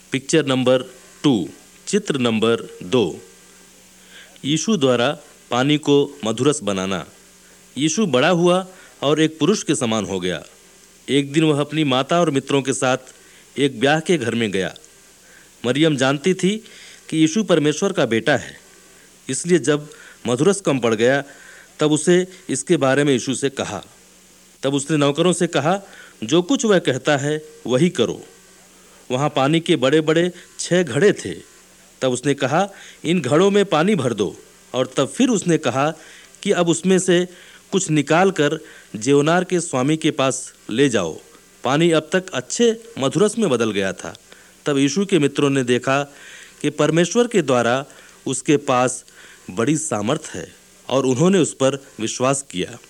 Picture number 2, चित्र number 2। यीशु द्वारा पानी को मधुरस बनाना। यीशु बड़ा हुआ और एक पुरुष के समान हो गया। एक दिन वह अपनी माता और मित्रों के साथ एक ब्याह के घर में गया। मरियम जानती थी कि यीशु परमेश्वर का बेटा है, इसलिए जब मधुरस कम पड़ गया तब उसे इसके बारे में यीशु से कहा। तब उसने नौकरों से कहा, जो कुछ वह कहता है वही करो। वहाँ पानी के बड़े बड़े 6 घड़े थे। तब उसने कहा, इन घड़ों में पानी भर दो। और तब फिर उसने कहा कि अब उसमें से कुछ निकाल कर जेवनार के स्वामी के पास ले जाओ। पानी अब तक अच्छे मधुरस में बदल गया था। तब यीशु के मित्रों ने देखा कि परमेश्वर के द्वारा उसके पास बड़ी सामर्थ है और उन्होंने उस पर विश्वास किया।